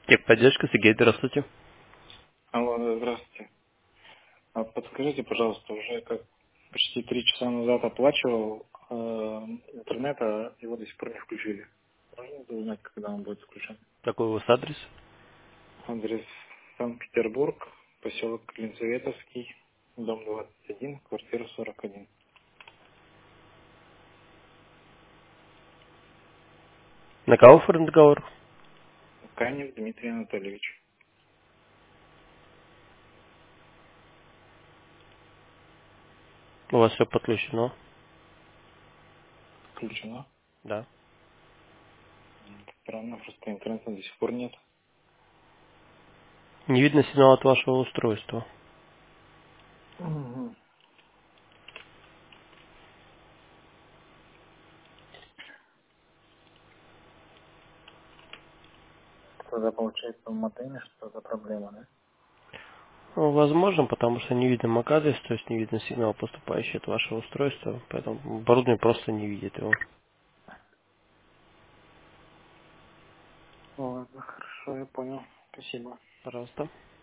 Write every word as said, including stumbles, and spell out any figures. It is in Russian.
Техподдержка, Сергей, здравствуйте. Алло, да, здравствуйте. А подскажите, пожалуйста, уже как почти три часа назад оплачивал э, интернет, а его до сих пор не включили. Можно это узнать, когда он будет включен? Какой у вас адрес? Адрес Санкт-Петербург, поселок Клинцеветовский, дом двадцать один, квартира сорок один. На кого оформлен договор? Канев Дмитрий Анатольевич. У вас все подключено? Включено? Да. М, Странно, просто интернета до сих пор нет. Не видно сигнал от вашего устройства. Мгм. Тогда получается в модеме что за проблема, да? Ну, возможно, потому что не видно эм эй си адрес, то есть не видно сигнал, поступающий от вашего устройства, поэтому оборудование просто не видит его. Ладно, хорошо, я понял. Спасибо. Пожалуйста.